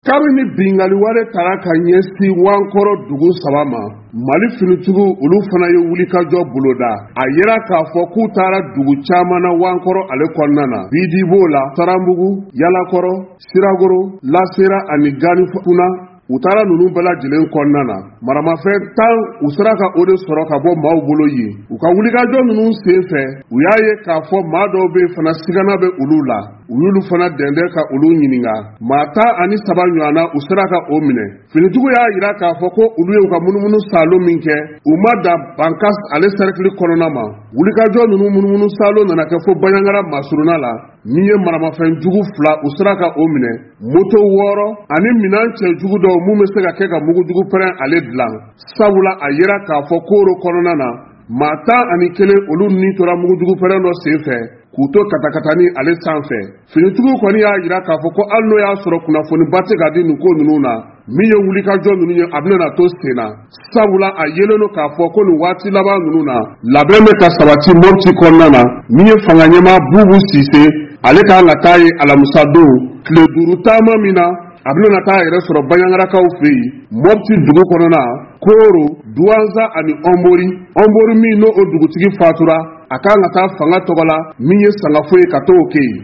Kabini bingali wale tara ka ɲɛsi Wankɔrɔ dugu 3 ma, Mali finitigiw olu fana ye wulikajɔ boloda. A yera k'a fɔ k'u taara dugu caman na Wankɔrɔ ale kɔnɔna na. Bidi b'o la, Saranbugu, Yalakɔrɔ, Siragoro, Lasera ani Ganifuna. U taara ninnu bɛɛ lajɛlen kɔnɔna na. Maramafɛn 10 u sera ka o de sɔrɔ ka bɔ maaw bolo yen. U ka wulikajɔ ninnu senfɛ, u y'a ye k'a fɔ maa dɔw bɛ fana sigana bɛ olu la. U y'olu fana dɛndɛn ka olu ɲininka. Maa 17 ɲɔgɔnna u sera ka o minɛ. Finitigiw y'a jira k'a fɔ ko olu ye u ka munumunu salo min kɛ, u ma da Bankas ale cercle kɔnɔna ma. Wulikajɔ ninnu munumunu salo nana kɛ fo Baɲangara Masuruna la. Min ye maramafɛn jugu 2 u sera ka o minɛ. Moto 6 ani minan cɛ jugu dɔw mun bɛ se ka kɛ ka mugujugu pɛrɛn ale dilan. Sabula a yera k'a fɔ kooro kɔnɔna na, maa 11 olu ni tora mugujugu pɛrɛn dɔ senfɛ k'u to katakatani ale sanfɛ. Finitigiw kɔni y'a jira k'a fɔ ko hali n'o y'a sɔrɔ kunnafoniba tɛ ka di nin ko ninnu na, min ye wulikajɔ ninnu ye a bɛna to sen na. Sabula a yelen don k'a fɔ ko nin waati laban ninnu na labɛn bɛ ka sabati Mopti kɔnɔna na, min ye fanga ɲɛmaa Bubu Sise ale kan ka taa ye alamisa don tile 5 taama min na a bɛna taa yɛrɛ sɔrɔ Baɲangarakaw fɛ yen Mopti dugu kɔnɔna, Koro, Duwanza ani Ɔnbori. Ɔnbori min n'o dugutigi fatura, a kan ka taa fanga tɔgɔ la min ye Sangafu ye ka t'o kɛ yen.